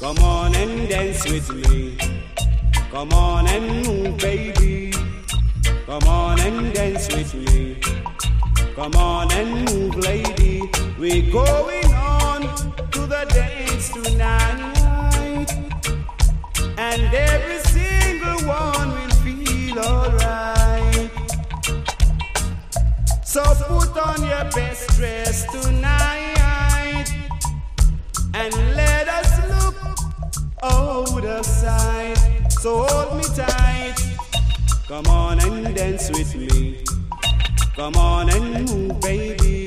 Come on and dance with me. Come on and move, baby. Come on and dance with me. Come on and move, lady. We're going on to the dance tonight, and every single one will feel alright. So put on your best dress tonight, and let us look out the side. So hold me tight. Come on and dance with me. Come on and move, baby.